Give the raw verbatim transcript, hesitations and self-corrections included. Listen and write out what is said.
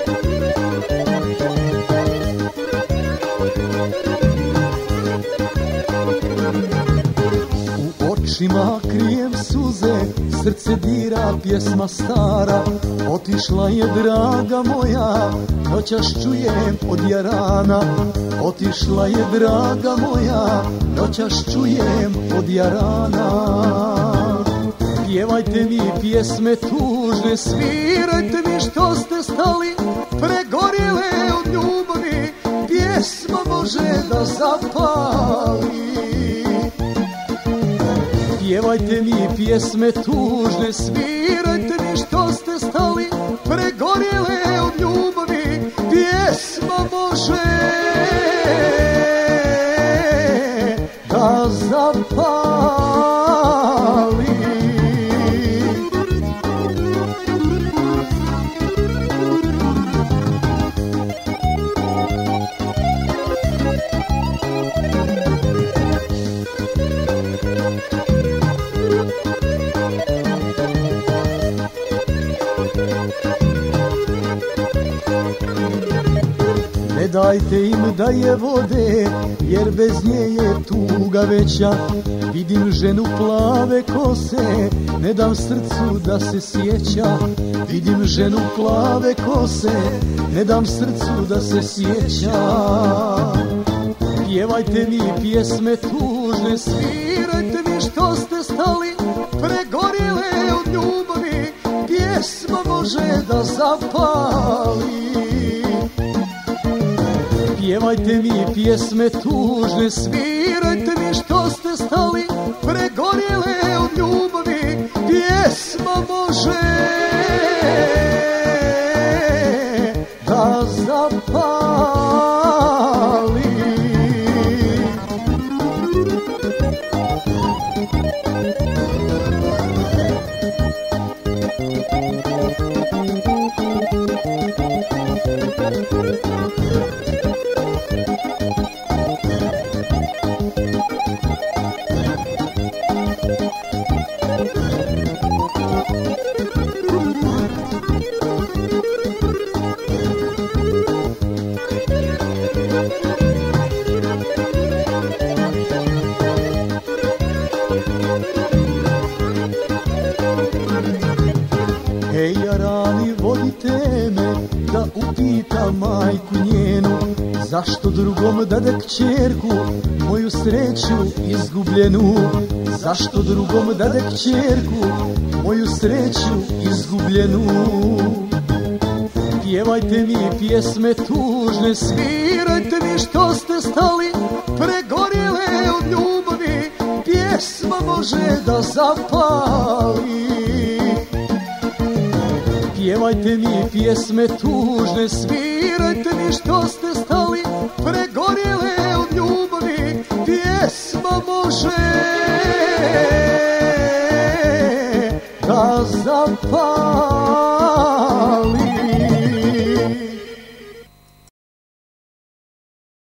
Očima krijem suze, srce dira pjesma stara. Otišla je draga moja, noćas čujem od jarana. Otišla je draga moja, noćas čujem od jarana. Pjevajte mi pjesme tužne, svirajte mi što ste stali, pregorjele od ljubavi, pjesma može da zapali. Pjevajte mi pjesme tužne, svirajte mi što ste stali, pregorjele od ljubavi, pjesma može da zapali. Ne dajte im da je vode, jer bez nje je tuga veća. Vidim ženu plave kose, ne dam srcu da se sjeća. Vidim ženu plave kose, ne dam srcu da se sjeća. Pjevajte mi pjesme tužne, svirajte mi što ste stali, pregorjele od ljubavi, pjesma može da zapali. Pjevajte mi pjesme tužne, svirajte mi što ste stali, pregorjele od ljubavi, pjesma može da zapali. Ej jarani, vodite me da upitam majku njenu, zašto drugom dade kćerku, moju sreću izgubljenu. Zašto drugom dade kćerku, moju sreću izgubljenu. Pjevajte mi pjesme tužne, svirajte mi što ste stali, pregorjele od ljubavi, pjesma može da zapali. Pjevajte mi pjesme tužne, svirajte mi što ste stali, pregorjele od ljubavi, pjesma može